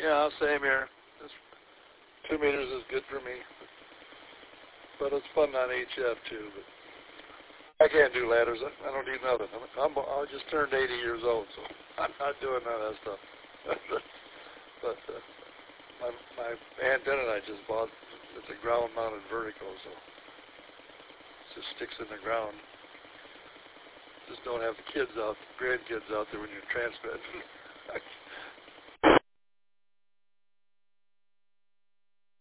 Yeah, same here. It's, 2 meters is good for me. But it's fun on HF too. But I can't do ladders. I don't need nothing. I just turned 80 years old, so I'm not doing none of that stuff. But my antenna I just bought, it's a ground-mounted vertical, so it just sticks in the ground. Just don't have the grandkids out there when you're transmitting.